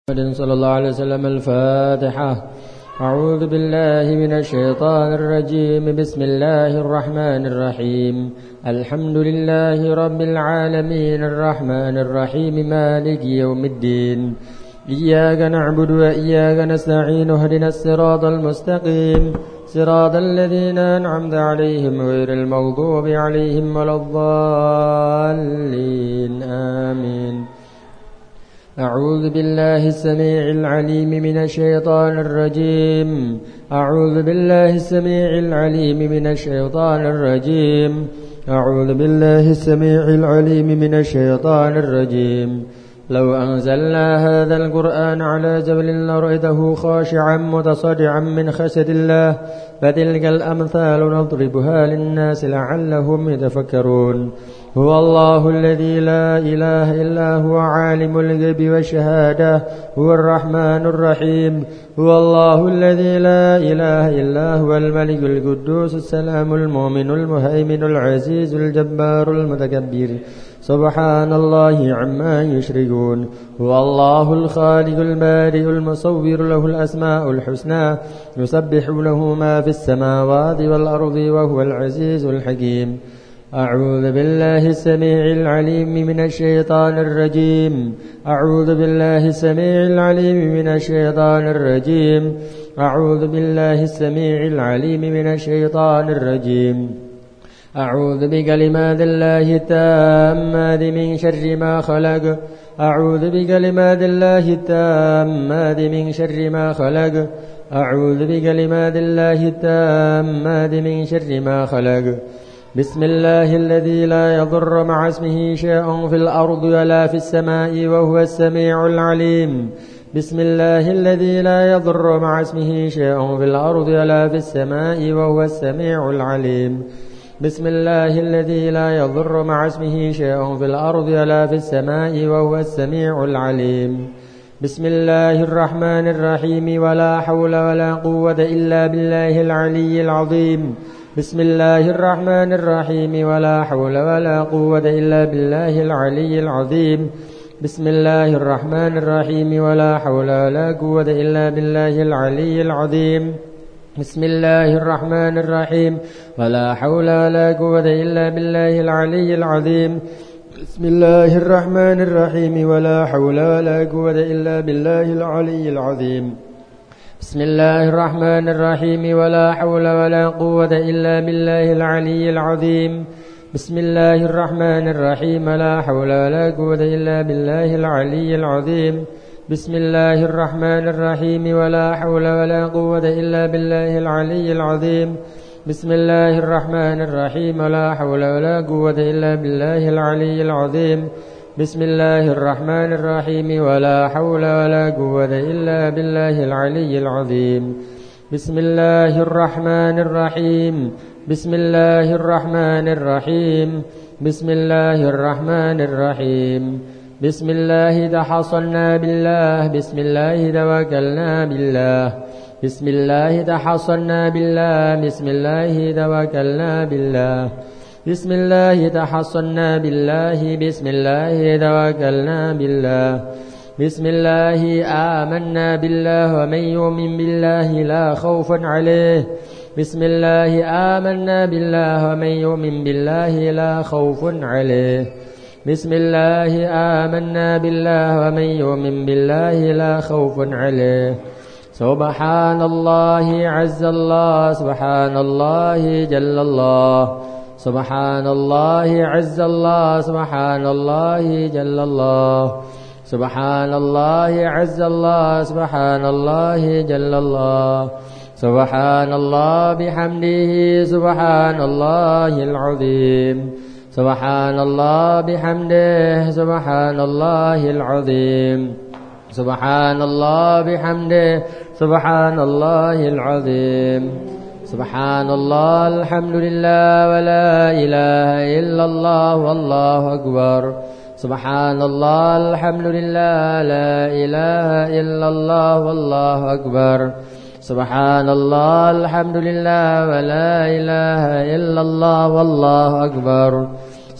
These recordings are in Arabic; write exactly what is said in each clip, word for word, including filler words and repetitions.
صلى الله عليه وسلم. الفاتحة. أعوذ بالله من الشيطان الرجيم. بسم الله الرحمن الرحيم. الحمد لله رب العالمين الرحمن الرحيم مالك يوم الدين. إياك نعبد وإياك نستعين. اهدنا الصراط المستقيم صراط الذين أنعمت عليهم غير المغضوب عليهم ولا الضالين. آمين. أعوذ بالله السميع العليم من الشيطان الرجيم. أعوذ بالله السميع العليم من الشيطان الرجيم. أعوذ بالله السميع العليم من الشيطان الرجيم. لو أنزلنا هذا القرآن على جبل لرأيته خاشعا متصدعا من خشية الله. فتلك الأمثال نضربها للناس لعلهم يتفكرون. هو الله الذي لا إله إلا هو عالم الغيب والشهادة. هو الرحمن الرحيم. هو الله الذي لا إله إلا هو الملك القدوس السلام المؤمن المهيمن العزيز الجبار المتكبر. سبحان الله عما يشركون. هو الله الخالق البارئ المصور له الأسماء الحسنى. يسبح له ما في السماوات والأرض وهو العزيز الحكيم. أعوذ بالله السميع العليم من الشيطان الرجيم. أعوذ بالله السميع العليم من الشيطان الرجيم. أعوذ بالله السميع العليم من الشيطان الرجيم. أعوذ بكلمات الله التامات من شر ما خلق. أعوذ بكلمات الله التامات من شر ما خلق. أعوذ بكلمات الله التامات من شر ما خلق. بسم الله الذي لا يضر مع اسمه شيء في الأرض ولا في السماء وهو السميع العليم. بسم الله الذي لا يضر مع اسمه شيء في الأرض ولا في السماء وهو السميع العليم. بسم الله الذي لا يضر مع اسمه شيء في الأرض ولا في السماء وهو السميع العليم. بسم الله الرحمن الرحيم. ولا حول ولا قوة إلا بالله العلي العظيم. بسم الله الرحمن الرحيم. ولا حول ولا قوة إلا بالله العلي العظيم. بسم الله الرحمن الرحيم. ولا حول ولا قوة إلا بالله العلي العظيم. بسم الله الرحمن الرحيم. ولا حول ولا قوة إلا بالله العلي العظيم. بسم الله الرحمن الرحيم. ولا حول ولا قوة إلا بالله العلي العظيم. بسم الله الرحمن الرحيم. ولا حول ولا قوة إلا بالله العلي العظيم. بسم الله الرحمن الرحيم. ولا حول ولا قوة إلا بالله العلي العظيم. بسم الله الرحمن الرحيم. ولا حول ولا قوة إلا بالله العلي العظيم. بسم الله الرحمن الرحيم. ولا حول ولا قوة إلا بالله العلي العظيم. بسم الله الرحمن الرحيم. ولا حول ولا قوة إلا بالله العلي العظيم. بسم الله الرحمن الرحيم. بسم الله الرحمن الرحيم. بسم الله الرحمن الرحيم. بسم الله تحصنا بالله. بسم الله توكلنا بالله. بسم الله تحصنا بالله. بسم الله توكلنا بالله. بسم الله تحصنا بالله. بسم الله توكلنا بالله. بسم الله آمنا بالله. ومن يؤمن بالله لا خوف عليه. بسم الله آمنا بالله. ومن يؤمن بالله لا خوف عليه. بسم الله آمنا بالله. ومن يؤمن بالله لا خوف عليه. سبحان الله عز الله. سبحان الله جل الله. سبحان الله عز الله. سبحان الله جل الله. سبحان الله عز الله. سبحان الله جل الله. سبحان الله بحمده. سبحان الله العظيم. سبحان الله بحمده. سبحان الله العظيم. سبحان الله بحمده. سبحان الله العظيم. سبحان الله الحمد لله ولا إله إلا الله والله أكبر. سبحان الله الحمد لله لا إله إلا الله والله أكبر. سبحان الله الحمد لله ولا إله إلا الله والله أكبر.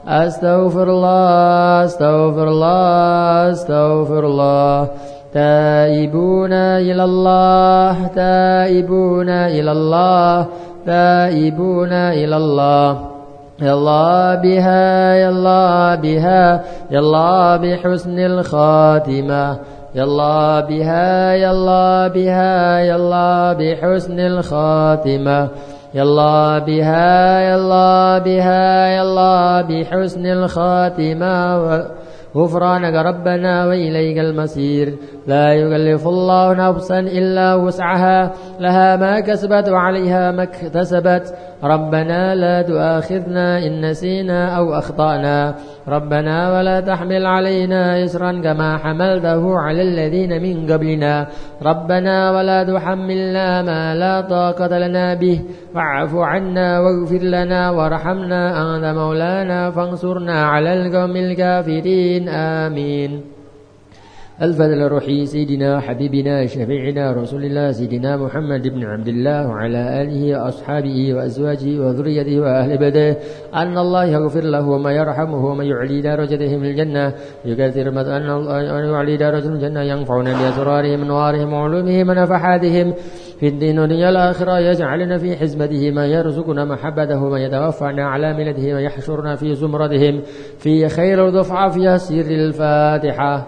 أستغفر الله أستغفر الله أستغفر الله تائبون إلى الله تائبون إلى الله تائبون إلى الله يا الله بها يا الله بها يا الله بحسن الخاتمة يا الله بها يا الله بها يا الله بحسن الخاتمة يا الله بها يا الله بها يا الله بحسن الخاتمة غفرانك ربنا وإليك المصير لا يكلف الله نفسا إلا وسعها لها ما كسبت وعليها ما اكتسبت ربنا لا تؤاخذنا إن نسينا أو أخطأنا ربنا ولا تحمل علينا إصرا كما حملته على الذين من قبلنا ربنا ولا تحملنا ما لا طاقة لنا به واعف عنا واغفر لنا وارحمنا أنت مولانا فانصرنا على القوم الكافرين آمين. الفضل الروحي سيدنا حبيبنا شفيعنا رسول الله سيدنا محمد بن عبد الله وعلى آله وأصحابه وأزواجه وذريته وأهل بيته أن الله يغفر له وما يرحمه وما يعلي درجته من الجنة يكثر أن الله يعلي درجته من الجنة ينفعنا بأسرارهم أنوارهم وعلومهم ونفحاتهم في الدين والدنيا الآخرة يجعلنا في حزمته ما يرزقنا محبته ما يتوفعنا على ملته ما يحشرنا في زمرتهم في خير الدفعة في سر الفاتحة.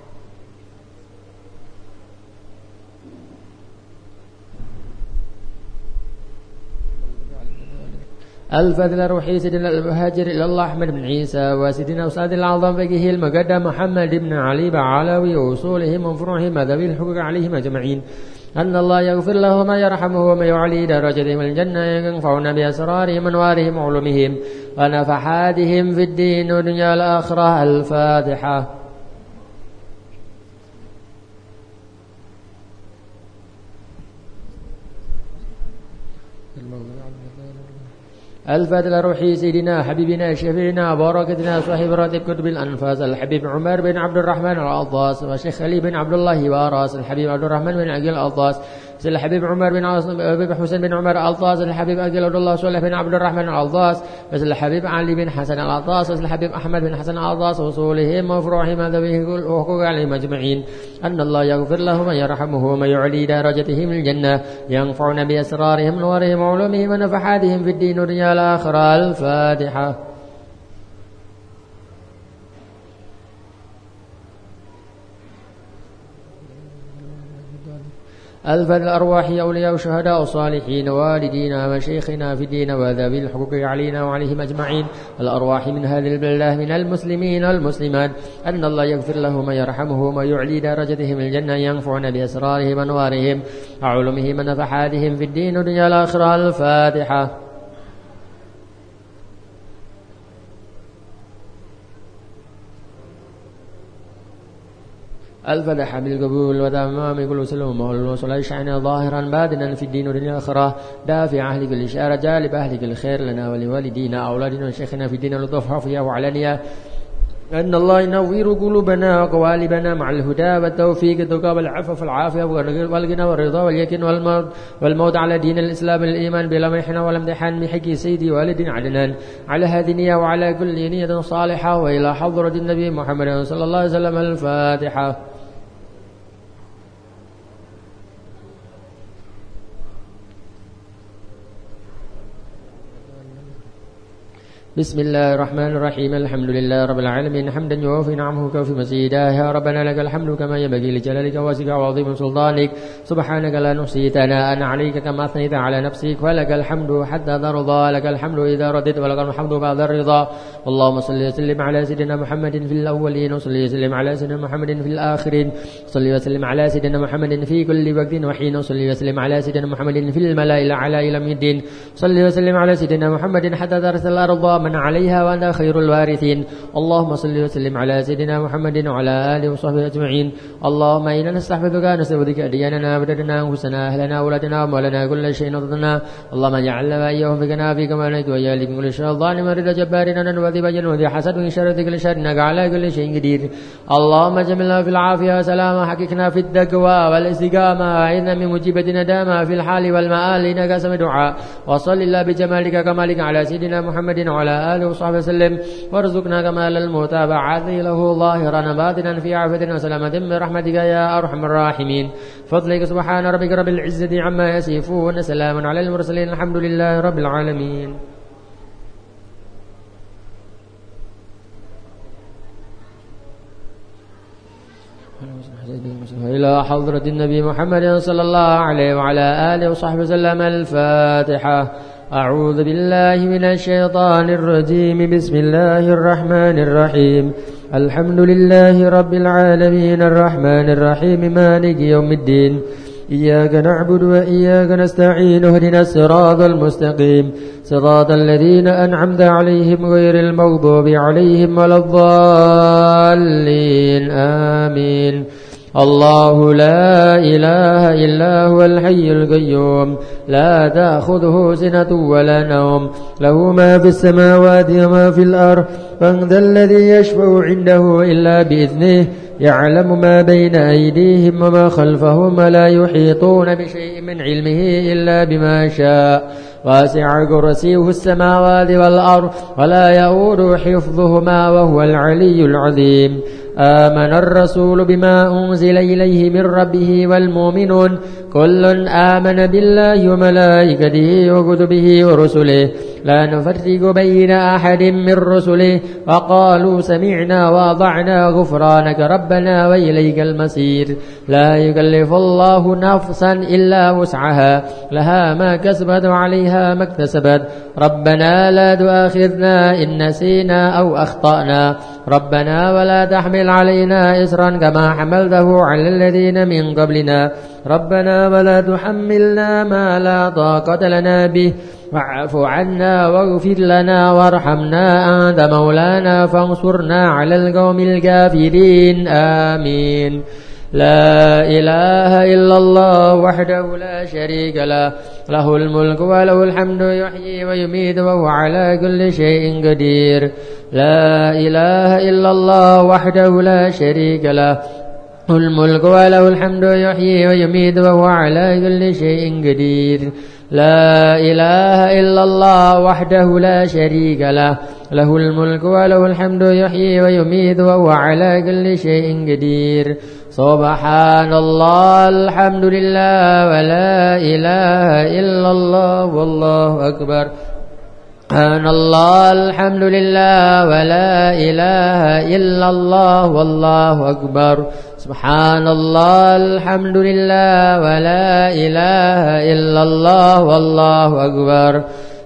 الفضل الروحي سيدنا المهاجر إلى الله أحمد بن عيسى وسيدنا أستاذ الأعظم فقيه المقدم محمد بن علي بعلوي وأصولهم وفروعهم ذوي الحقوق عليهم أجمعين أن الله يغفر له ما يرحمه وما يعلي درجتهم الجنة ينفعنا بأسرارهم أنوارهم وعلومهم ونفحاتهم في الدين والدنيا الآخرة. الفاتحة. الفضل الروحي سيدنا حبيبنا شفيعنا بركتنا صاحب راتب كتب الأنفاس الحبيب عمر بن عبد الرحمن العطاس وشيخ علي بن عبد الله واراس الحبيب عبد الرحمن بن عقيل العطاس الحبيب عمر بن عاصم حسين بن عمر العطاس الحبيب عقيل عبد الله صالح بن عبد الرحمن العطاس الحبيب علي بن حسن العطاس الحبيب أحمد بن حسن العطاس وصولهم وفروعهم ذويه وحقوق عليهم أجمعين أن الله يغفر لهم ويرحمه وما يعلي درجتهم الجنة ينفعنا بأسرارهم نورهم وعلومهم ونفحاتهم في الدين والدنيا الآخرة. الفاتحة. الفضل الأرواح أولياء وشهداء وصالحين والدينا وشيخنا في الدين وذوي الحقوق علينا وعليهم أجمعين الأرواح من هذه البلاد من المسلمين والمسلمات أن الله يغفر لهم ويرحمه وما يعلي درجتهم الجنة ينفعنا بأسرارهم ونوارهم وعلومهم ونفحاتهم في الدين والدنيا الآخرة. الفاتحة. الفلاح بالقبول وتمام كل سلم والوصول شأن ظاهرا بادنا في الدين والدنيا الآخرة دافع أهل كل شر جالب أهل كل خير لنا ولوالدينا أولادنا وشيخنا في الدين واللطف حفيا وعلانية أن الله ينور قلوبنا وقوالبنا مع الهدى والتوفيق التقى والعفو والعافية والغنى والرضا واليقين والموت والموت على دين الإسلام الإيمان بلا محنة ولا امتحان بحق سيدي والد عدنان على هذه النية وعلى كل نية صالحة وإلى حضرة النبي محمد صلى الله عليه وسلم. الفاتحة. بسم الله الرحمن الرحيم الحمد لله رب العالمين حمدا يوافي نعمه وكافي مزيدا يا ربنا لك الحمد كما ينبغي لجلالك واسع وعظيم سلطانك سبحانك لا نحصي ثناء عليك كما أثنيت على نفسك ولك الحمد حتى ترضى لك الحمد إذا رددت ولك الحمد بعد الرضا. اللهم صل وسلم على سيدنا محمد في الأولين وصل وسلم على سيدنا محمد في الآخرين صل وسلم على سيدنا محمد في كل وقت وحين وصل وسلم على سيدنا محمد في الملأ الأعلى إلى يوم الدين صل وسلم على سيدنا محمد حتى ترث الأرض من عليها وأنت خير الوارثين. اللهم صل وسلم على سيدنا محمد وعلى آله وصحبه أجمعين. اللهم إنا نستحفظك نستودعك أدياننا وبدننا أنفسنا أهلنا أولادنا ومولنا كل شيء نضنا. اللهم اجعلنا وإياهم في كنافك كما نجد وإيالك من كل شر ظالم ورد جبارنا وذي بجل وذي حسد من شر كل شر إنك على كل شيء قدير. اللهم جملنا في العافية وسلامة حققنا في التقوى والاستقامة وأعذنا من مجيبة ندامة في الحال والمآل إنك سمع دعاء. وصل الله بجمالك كمالك على سيدنا محمد وعلى وعلى آله وصحبه وسلم وارزقنا كمال المتابعة له ظاهرا باطنا في عافية وسلامة برحمتك يا أرحم الراحمين. فضلك سبحان ربك رب العزة عما يصفون سلام على المرسلين الحمد لله رب العالمين. إلى حضرة النبي محمد صلى الله عليه وعلى آله وصحبه وسلم. الفاتحة. أعوذ بالله من الشيطان الرجيم. بسم الله الرحمن الرحيم. الحمد لله رب العالمين الرحمن الرحيم مالك يوم الدين. إياك نعبد وإياك نستعين اهدنا الصراط المستقيم صراط الذين أنعمت عليهم غير المغضوب عليهم ولا الضالين آمين. الله لا إله إلا هو الحي القيوم لا تأخذه سنة ولا نوم له ما في السماوات وما في الأرض. من ذا الذي يشفع عنده إلا بإذنه يعلم ما بين أيديهم وما خلفهم ولا يحيطون بشيء من علمه إلا بما شاء. واسع كرسيه السماوات والأرض ولا يؤود حفظهما وهو العلي العظيم. آمن الرسول بما أنزل إليه من ربه والمؤمنون كل آمن بالله وملائكته وكتبه ورسله لا نفرق بين أحد من رسله وقالوا سمعنا وأطعنا غفرانك ربنا وإليك المصير. لا يكلف الله نفسا إلا وسعها لها ما كسبت وعليها ما اكتسبت. ربنا لا تؤاخذنا إن نسينا أو أخطأنا ربنا ولا تحمل علينا إصرا كما حملته على الذين من قبلنا ربنا ولا تحملنا ما لا طاقة لنا به واعف عنا واغفر لنا وارحمنا أنت مولانا فانصرنا على القوم الكافرين آمين. لا إله إلا الله وحده لا شريك له له الملك وله الحمد يحيي ويميت وهو على كل شيء قدير. لا إله إلا الله وحده لا شريك له له الملك وله الحمد يحيي ويميت وهو على كل شيء قدير. لا إله إلا الله وحده لا شريك له له الملك وله الحمد يحيي ويميت وهو على كل شيء قدير. سبحان الله الحمد لله ولا إله إلا الله والله أكبر. سبحان الله الحمد لله ولا إله إلا الله والله أكبر. سبحان الله الحمد لله ولا إله إلا الله والله أكبر.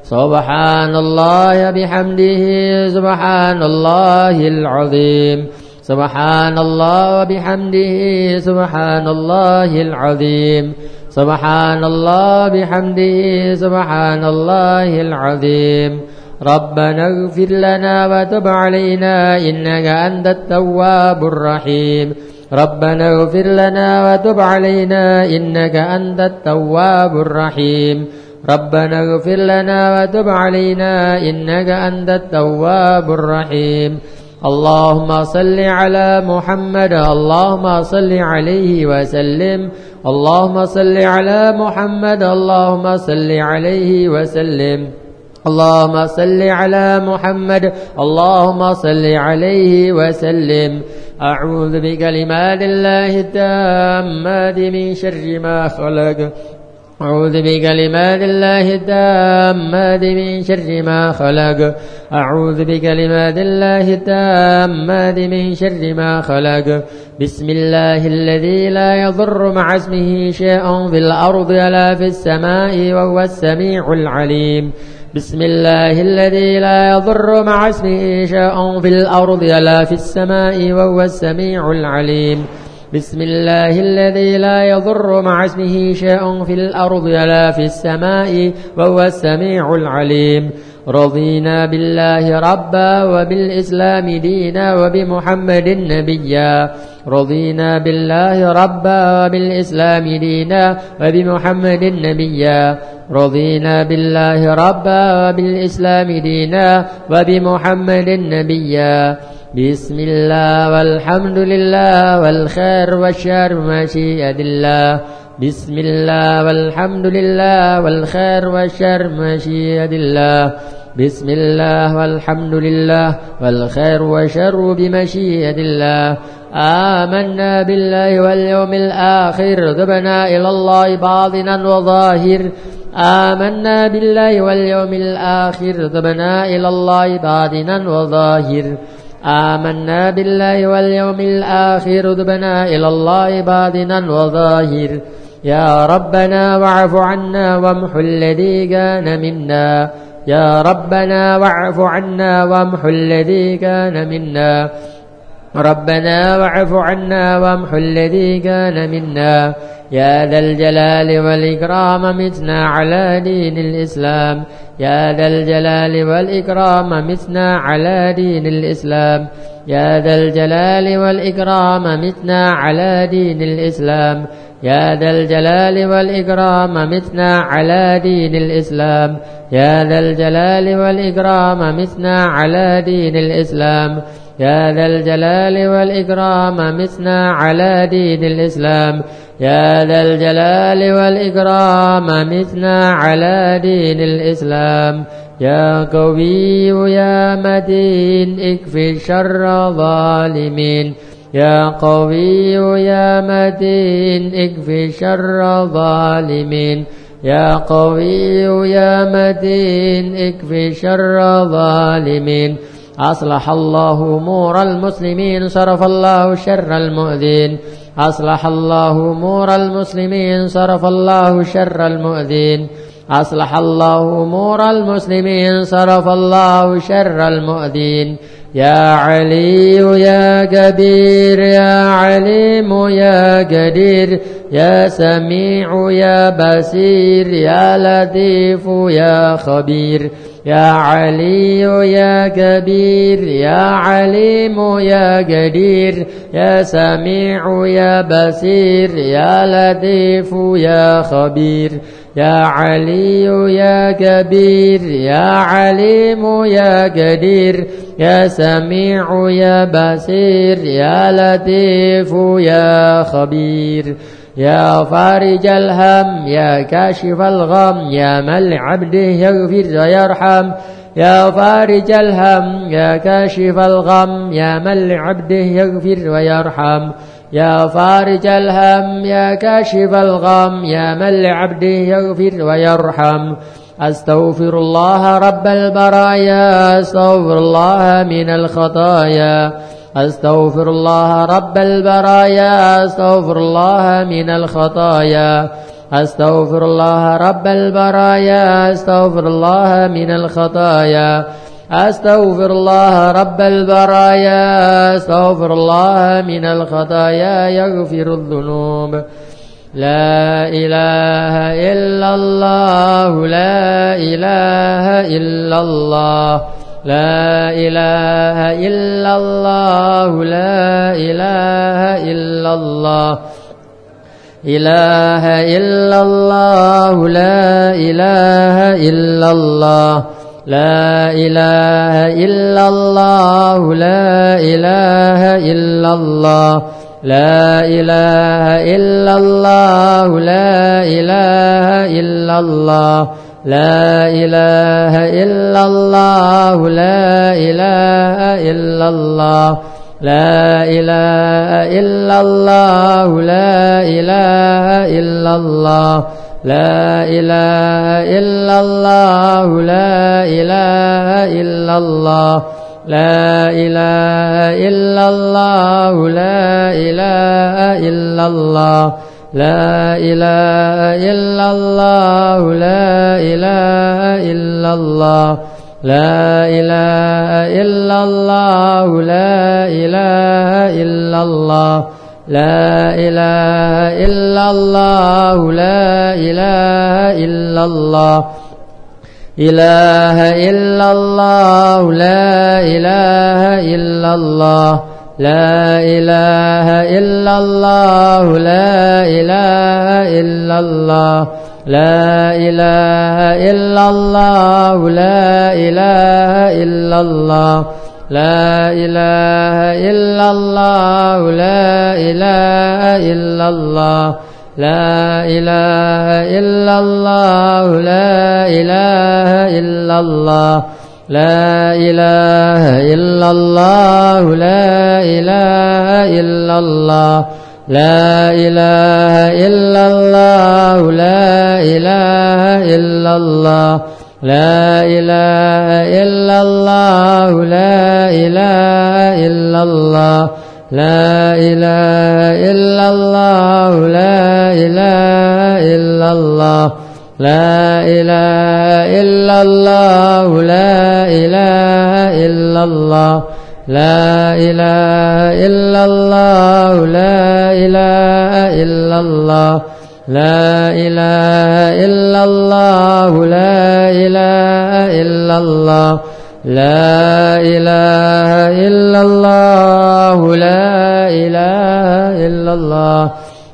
سبحان الله بحمده سبحان الله العظيم. سبحان الله وبحمده سبحان الله العظيم. سبحان الله بحمده سبحان الله العظيم. ربنا اغفر لنا وتب علينا إنك أنت التواب الرحيم. ربنا اغفر لنا وتب علينا إنك أنت التواب الرحيم. ربنا اغفر لنا وتب علينا إنك أنت التواب الرحيم. اللهم صل على محمد اللهم صل عليه وسلم. اللهم صل على محمد اللهم صل عليه وسلم. اللهم صل على محمد اللهم صل عليه وسلم. أعوذ بكلمات الله التامات من شر ما خلق. أعوذ بكلمات الله التامات من شر ما خلق. أعوذ بكلمات الله التامات من شر ما خلق. بسم الله الذي لا يضر مع اسمه شيء في الأرض ولا في السماء وهو السميع العليم. بسم الله الذي لا يضر مع اسمه شيء في الأرض ولا في السماء وهو السميع العليم. بسم الله الذي لا يضر مع اسمه شيء في الأرض ولا في السماء وهو السميع العليم. رضينا بالله ربا وبالإسلام دينا وبمحمد نبيا. رضينا بالله ربا وبالإسلام دينا وبمحمد نبيا. رضينا بالله ربا وبالإسلام دينا وبمحمد نبيا. بسم الله والحمد لله والخير والشر مشيئة الله. بسم الله والحمد لله والخير والشر بمشيئة الله بسم الله والحمد لله والخير والشر بمشيئة الله آمنا بالله واليوم الآخر تبنا إلى الله باطنا وظاهر آمنا بالله واليوم الآخر تبنا إلى الله باطنا وظاهر آمنا بالله واليوم الآخر تبنا إلى الله باطنا وظاهر يا ربنا واعف عنا وامحو الذي كان منا يا ربنا واعف عنا وامحو الذي كان منا ربنا واعف عنا وامحو الذي كان منا يا ذا الجلال والإكرام متنا على دين الإسلام يا ذا الجلال والإكرام متنا على دين الإسلام يا ذا الجلال والإكرام متنا على دين الإسلام يا ذا الجلال والإكرام متنا على دين الإسلام يا ذا الجلال والإكرام متنا على دين الإسلام يا ذا الجلال والإكرام متنا على دين الإسلام يا ذا الجلال والإكرام متنا على دين الإسلام يا قوي يا متين اكفي شر ظالمين يا قوي يا متين اكفي شر ظالمين يا قوي يا متين اكفي شر ظالمين أصلح الله أمور المسلمين صرف الله شر المؤذين أصلح الله أمور المسلمين صرف الله شر المؤذين أصلح الله أمور المسلمين صرف الله شر المؤذين يا علي يا كبير يا عليم يا قدير يا سميع يا بصير يا لطيف يا خبير يا علي يا كبير يا عليم يا قدير يا سميع يا بصير يا لطيف يا خبير يا علي يا كبير يا عليم يا قدير يا سميع يا بصير يا لطيف يا خبير يا فارج الهم يا كاشف الغم يا من لعبده يغفر ويرحم يا فارج الهم يا كاشف الغم يا من لعبده يغفر ويرحم يا فارج الهم يا كاشف الغم يا من لعبده يغفر ويرحم أستغفر الله رب البرايا أستغفر الله من الخطايا أستغفر الله رب البرايا أستغفر الله من الخطايا أستغفر الله رب البرايا أستغفر الله من الخطايا أستغفر الله رب البرايا أستغفر الله من الخطايا يغفر الذنوب لا إله إلا الله لا إله إلا الله لا إله إلا الله لا إله إلا الله إله إلا الله لا إله إلا الله لا إله إلا الله لا إله إلا الله لا إله إلا الله لا إله إلا الله لا إله إلا الله لا إله إلا الله لا إله إلا الله لا إله إلا الله لا إله إلا الله لا إله إلا الله لا إله إلا الله لا إله إلا الله لا إله إلا الله لا إله إلا الله لا إله إلا الله لا إله إلا الله لا إله إلا الله لا إله إلا الله إله إلا الله لا إله إلا الله لا إله إلا الله لا إله إلا الله لا إله إلا الله لا إله إلا الله لا إله إلا الله لا إله إلا الله لا إله إلا الله لا إله إلا الله لا إله إلا الله لا إله إلا الله لا إله إلا الله لا إله إلا الله لا إله إلا الله لا إله إلا الله لا إله إلا الله لا إله إلا الله لا إله إلا الله لا إله إلا الله لا إله إلا الله لا إله إلا الله لا إله إلا الله لا إله إلا الله لا إله إلا الله لا إله إلا الله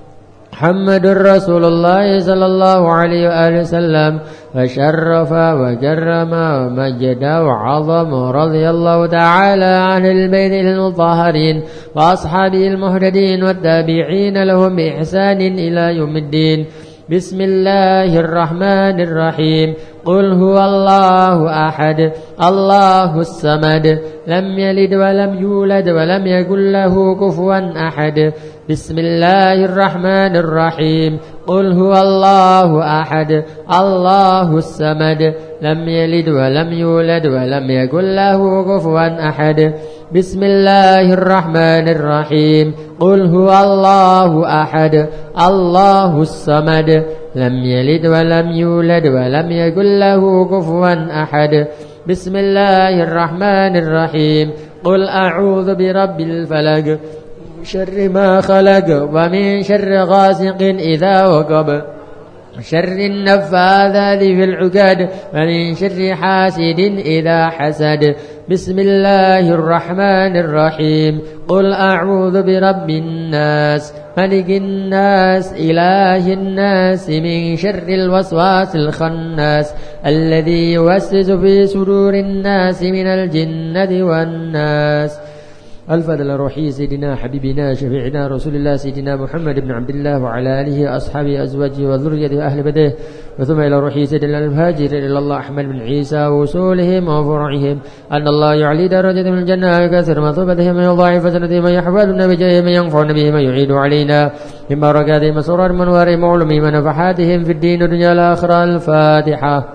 محمد رسول الله صلى الله عليه وآله وسلم وشرف وكرم ومجد وعظم رضي الله تعالى عن البيت المطهرين وأصحابه المهتدين والتابعين لهم بإحسان إلى يوم الدين. بسم الله الرحمن الرحيم. قل هو الله أحد الله الصمد لم يلد ولم يولد ولم يكن له كفوا أحد. بسم الله الرحمن الرحيم. قل هو الله أحد الله الصمد لم يلد ولم يولد ولم يكن له كفوا أحد. بسم الله الرحمن الرحيم. قل هو الله أحد الله الصمد لم يلد ولم يولد ولم يكن له كفوا أحد. بسم الله الرحمن الرحيم. قل أعوذ برب الفلق من شر ما خلق ومن شر غاسق إذا وقب شر النفاذات في العقد ومن شر حاسد إذا حسد. بسم الله الرحمن الرحيم. قل أعوذ برب الناس ملك الناس إله الناس من شر الوسواس الخناس الذي يوسوس في صدور الناس من الجنة والناس. الفضل الروحي سيدنا حبيبنا شفيعنا رسول الله سيدنا محمد بن عبد الله وعلى آله أصحابه أزواجه وذريته أهل بيته. وثم إلى روحي سيدنا المهاجر إلى الله أحمد بن عيسى وصولهم وفرعهم أن الله يعلي درجة من الجنة ويكثر مثوبتهم ويضاعف سنتهم ويحفظنا بجاههم وينفعنا بهم ويعيد علينا من بركاتهم وسرر منوارهم وعلومهم ونفحاتهم في الدين والدنيا الآخرة. الفاتحة.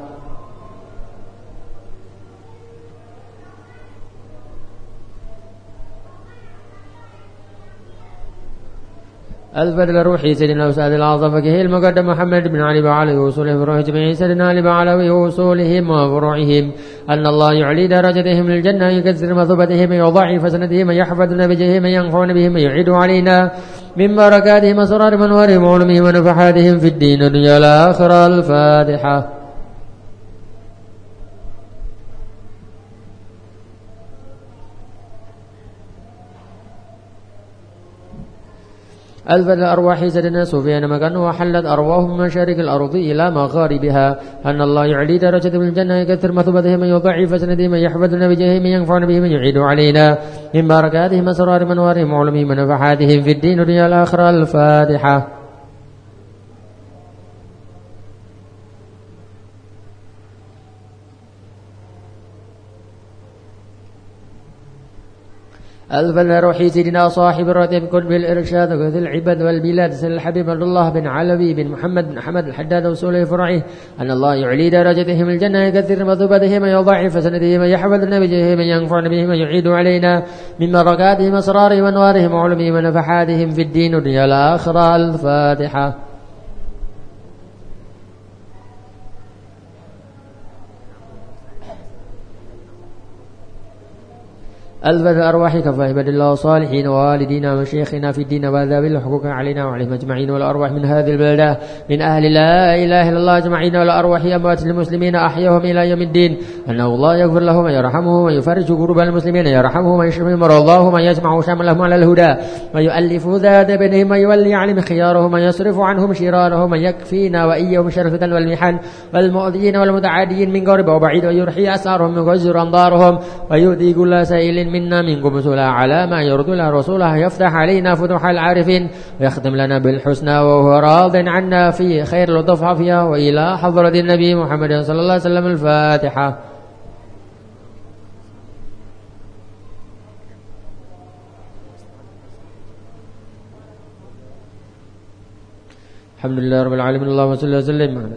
الفضل الروحي سيدنا الأستاذ الأعظم فقيه المقدم محمد بن علي وعلى وصولهم وفروعهم جميعا سيدنا علي وعلى وصولهم وفروعهم أن الله يعلي درجتهم للجنة يكثر مثوبتهم ويضاعف سندهم ويحفظنا بجاههم وينفعنا بهم ويعيد علينا من بركاتهم وسرار منوارهم وعلومهم ونفحاتهم في الدين والدنيا الآخرة. الفاتحة. الفضل الأرواح سيدنا سفيان مكان وحلت أرواحهم من مشارق الأرض إلى مغاربها أن الله يعلي درجة من الجنة يكثر مثوبتهم ويضاعف سندهم يحفظنا بجاههم ينفعنا بهم يعيد علينا من بركاتهم أسرار منوارهم وعلومهم ونفحاتهم في الدين والدنيا الآخرة. الفاتحة. الفضل الروحي سيدنا صاحب الراتب كن بالإرشاد وذي العباد والبلاد سيد الحبيب عبد الله بن علوي بن محمد بن حمد الحداد وصوله فرعه أن الله يعلي درجتهم الجنة يكثر مثوبتهم ويضاعف سندهم ويحفظنا بجاههم ينفعنا بهم ويعيد علينا من بركاتهم أسرارهم وأنوارهم وعلومهم ونفحاتهم في الدين والدنيا الآخرة. الفاتحة. الفضل الأرواح كفاهبة الله صالحين ووالدينا وشيخنا في الدين وذوي الحقوق علينا وعليهم أجمعين والأرواح من هذه البلدة من أهل لا إله إلا الله أجمعين والأرواح أموات المسلمين أحياهم إلى يوم الدين أنه الله يغفر لهم ويرحمهم ويفرج كروب المسلمين يرحمهم ويشفيهم مرضاهم ويجمع شملهم على الهدى ويؤلف ذات بينهم ويولي عليهم خيارهم ويصرف عنهم شرارهم ويكفينا وإيهم شر الفتن والمحن والمؤذين والمتعادين من قرب وبعيد ويرحي أسعارهم ويجزر أنظارهم ويؤذي كل سائل منا منكم رسلا على ما يرضي رسوله يفتح علينا فتوح العارفين ويختم لنا بالحسنى وهو راض عنا في خير لطف عافية وإلى حضرة النبي محمد صلى الله عليه وسلم. الفاتحة. الحمد لله رب العالمين. اللهم صل وسلم.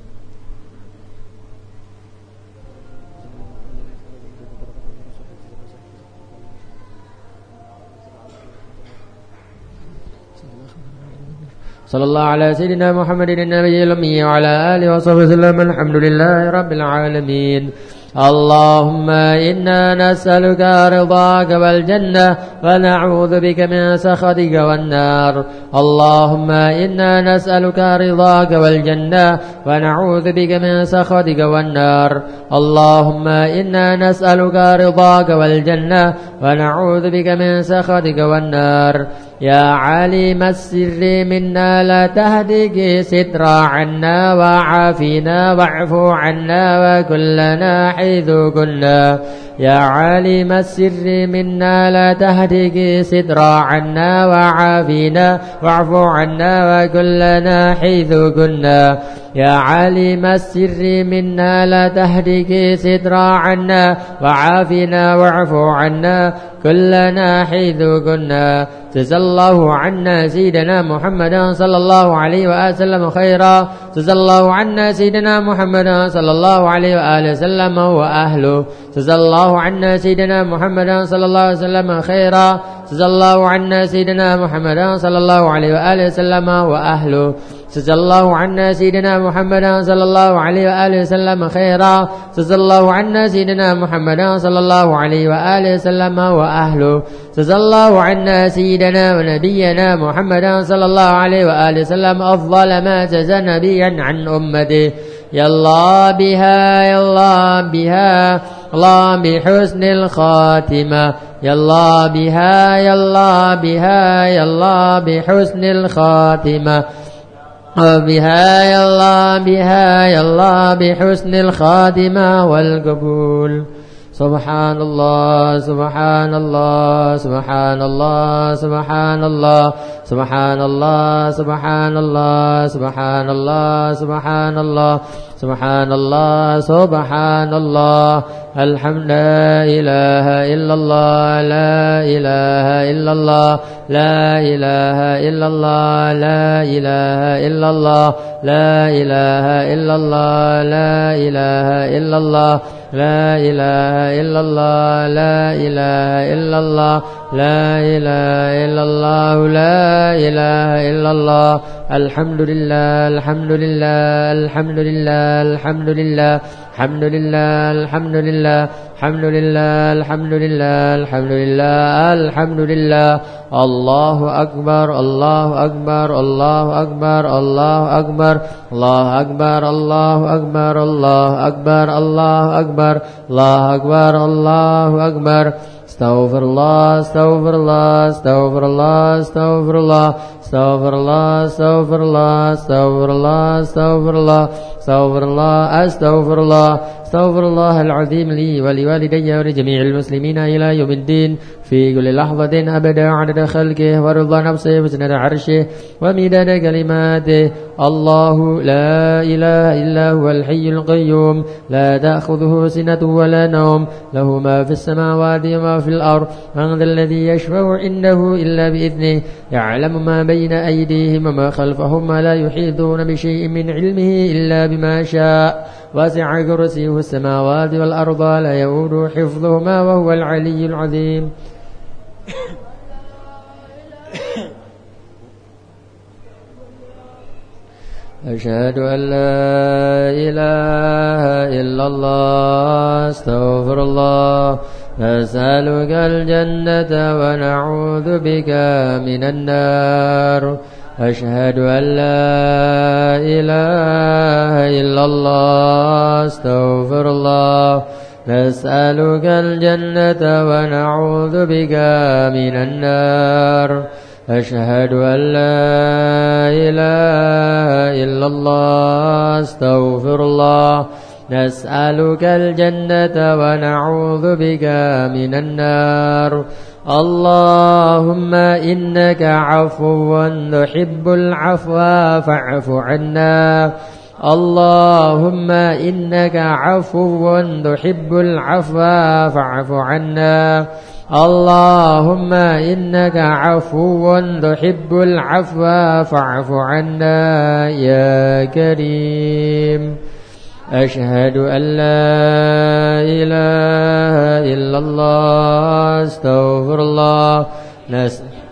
صلى الله على سيدنا محمد النبي الأمي وعلى آله وصحبه وسلم. الحمد لله رب العالمين. اللهم إنا نسألك رضاك والجنة ونعوذ بك من سخطك والنار. اللهم إنا نسألك رضاك والجنة ونعوذ بك من سخطك والنار. اللهم إنا نسألك رضاك والجنة ونعوذ بك من سخطك والنار. يا عليم السر منا لا تهدك سترا عنا وعافنا واعفو عنا وكلنا حيث كنا. يا عالم السر منا لا تهدك سترا عنا وعافنا واعفو عنا وكلنا حيث كنا. يا عالم السر منا لا تهدك سترا عنا وعافنا واعفو عنا كلنا حيث كنا. جزا الله عنا سيدنا محمد صلى الله عليه وآله وسلم خيرا. جزا الله عنا سيدنا محمد صلى الله عليه وآله وسلم وأهله. جزا الله عنا سيدنا محمد صلى الله عليه وسلم خيرا. جزا الله عنا سيدنا محمد صلى الله عليه وآله وسلم وأهله. جزا الله عنا سيدنا محمد صلى الله عليه وآله وسلم خيرا. جزا الله عنا سيدنا محمد صلى الله عليه وآله وسلم وأهله. جزا الله عنا سيدنا ونبينا محمد صلى الله عليه وآله وسلم أفضل ما جزى نبيا عن أمته. يا الله بها يا الله بها الله بحسن الخاتمة. يا الله بها يا الله بها يا الله بحسن الخاتمة. وبها يا الله بها يا الله بحسن الخاتمة والقبول. سبحان الله سبحان الله سبحان الله سبحان الله سبحان الله سبحان الله سبحان الله سبحان الله سبحان الله سبحان الله. الحمد لا إله إلا الله لا إله إلا الله لا إله إلا الله لا إله إلا الله لا إله إلا الله لا إله إلا الله لا إله إلا الله لا إله إلا الله لا إله إلا الله لا إله إلا الله. الحمد لله الحمد لله الحمد لله الحمد لله الحمد لله الحمد لله الحمد لله الحمد لله الحمد لله الحمد لله. الله أكبر الله أكبر الله أكبر الله أكبر الله أكبر الله أكبر الله أكبر الله أكبر الله أكبر الله أكبر. استغفر الله استغفر الله استغفر الله استغفر الله استغفر الله استغفر الله استغفر الله استغفر الله استغفر الله استغفر الله استغفر الله العظيم لي ولوالدي ولجميع المسلمين إلى يوم الدين في كل لحظة أبدا عدد خلقه ورضا نفسه وزنة عرشه ومداد كلماته. الله لا إله إلا هو الحي القيوم لا تأخذه سنة ولا نوم له ما في السماوات وما في الأرض. من ذا الذي يشفع عنده إلا بإذنه يعلم ما بين أيديهم وما خلفهم ولا يحيطون بشيء من علمه إلا بما شاء. واسع كرسيه السماوات والأرض لا يؤوده حفظهما وهو العلي العظيم. أشهد أن لا إله إلا الله استغفر الله. نسألك الجنة ونعوذ بك من النار. أشهد أن لا إله إلا الله استغفر الله. نسألك الجنة ونعوذ بك من النار. أشهد أن لا إله إلا الله استغفر الله. نسألك الجنة ونعوذ بك من النار. اللهم إنك عفو تحب العفو فاعف عنا. اللهم إنك عفو تحب العفو فاعف عنا. اللهم إنك عفو تحب العفو فاعف عنا يا كريم. أشهد أن لا إله إلا الله. استغفر الله.